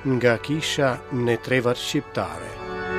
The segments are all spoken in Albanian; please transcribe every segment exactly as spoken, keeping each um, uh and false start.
nga kisha në trevat shqiptare.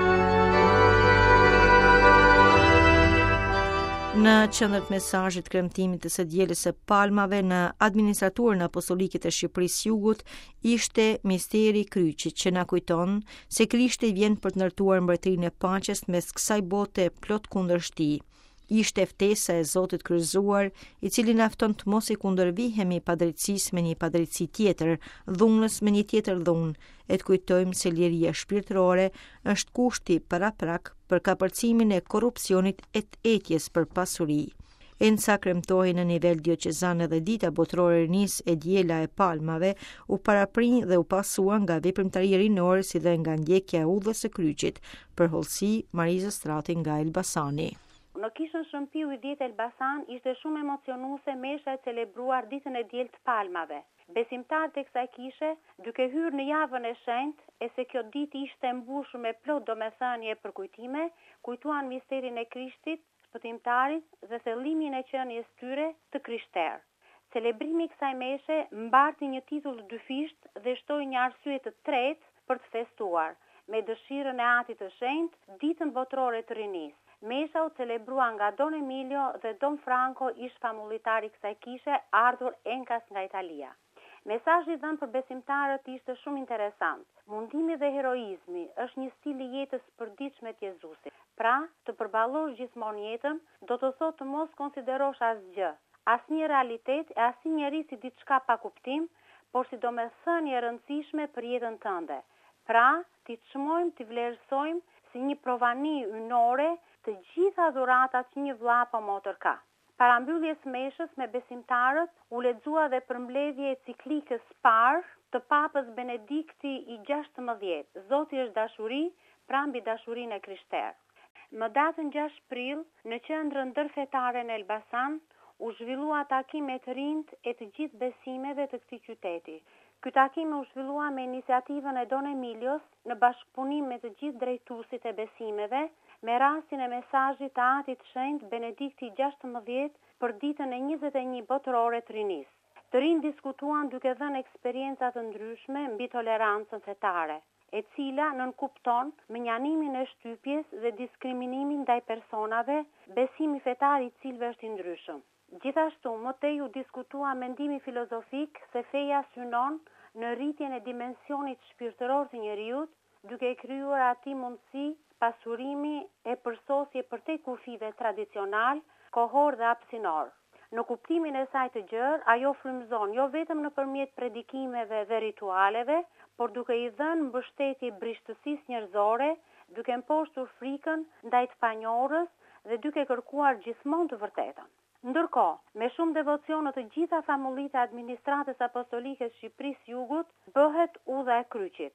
Në qendër të mesazhit kremtimit të së dielës së palmave në administraturën apostolike të Shqipërisë Jugut ishte misteri i kryqit që na kujton se Krishti vjen për të ndërtuar mbretërinë e paqes mes kësaj bote plot kundërshti. Ishte ftesa e Zotit kryqëzuar, i cili na fton të mos i kundërvihemi padrejtësisë me një padrejtësi tjetër, dhunës me një tjetër dhunë, e të kujtojmë se liria shpirtërore është kushti paraprak për kapërcimin e korrupsionit e të etjes për pasuri. Enca kremtohej në nivel dioqezan edhe dita botërore e rinisë e diela e palmave u paraprinj dhe u pasua nga veprimtaria rinore si dhe nga ndjekja e udhës së kryqit, për hollësi Mariza Strati nga Elbasani. Në kishën Shëmpiu i Djetë Elbasan ishte shumë emocionuese mesha e celebruar ditën e dielë të palmave. Besimtarët e kësaj kishe, duke hyrë në javën e shenjtë, e se kjo ditë ishte mbushur me plot domethënie për kujtime, kujtuan misterin e Krishtit, shpëtimtarit dhe thellimin e qenies tyre të krishterë. Celebrimi i kësaj meshe mbarti një titull dyfisht dhe shtoi një arsye të tretë për të festuar, me dëshirën e Atit të Shenjtë, ditën botërore të rinisë. Mesha u celebrua nga Don Emilio dhe Don Franco, ish famullitar i kësaj kishe, ardhur enkas nga Italia. Mesazhi dhënë për besimtarët ishte shumë interesant. Mundimi dhe heroizmi është një stil i jetës së përditshme të Jezusit. Pra, të përballosh gjithmonë jetën, do të thotë të mos konsiderosh asgjë, asnjë realitet e asnjë njerëz si diçka pa kuptim, por si domethënie e rëndësishme për jetën tënde. Pra, ti çmojmë, ti vlerësojmë si një provani ynore të gjitha dhuratat që një vlla apo motër ka. Para mbylljes meshës me besimtarët, u lexua dhe përmbledhje e ciklikës së parë të Papës Benedikti i gjashtëmbëdhjetë, Zoti është dashuri, pra mbi dashurinë e krishterë. Më datën gjashtë prill, në qendrën ndërfetare në Elbasan, u zhvillua takim me të rinjt e të gjithë besimeve të këtij qyteti. Ky takim u zhvillua me iniciativën e Don Emilios në bashkëpunim me të gjithë drejtuesit e besimeve, me rastin e mesazhit të Atit të Shenjtë Benedikti i gjashtëmbëdhjetë për ditën e njëzet e një botërore të rinisë. Të rinj diskutuan duke dhënë eksperienca të ndryshme mbi tolerancën fetare, e cila nënkupton menjanimin e shtypjes dhe diskriminimin ndaj personave, besimi fetar i cilëve është i ndryshëm. Gjithashtu, më tej u diskutua mendimi filozofik se feja synon në rritjen e dimensionit shpirtëror të njeriut, duke krijuar atij mundësi pasurimi e përsosje përtej kufive tradicional, kohor dhe hapësinor. Në kuptimin e saj të gjerë, ajo frymëzon jo vetëm nëpërmjet predikimeve dhe ritualeve, por duke i dhënë mbështetje brishtësisë njerëzore, duke mposhtur frikën ndaj të panjohurës dhe duke kërkuar gjithmonë të vërtetën. Ndërkohë, me shumë devocion në të gjitha famullitë e administratës apostolike së Shqipërisë Jugut, bëhet udha e kryqit.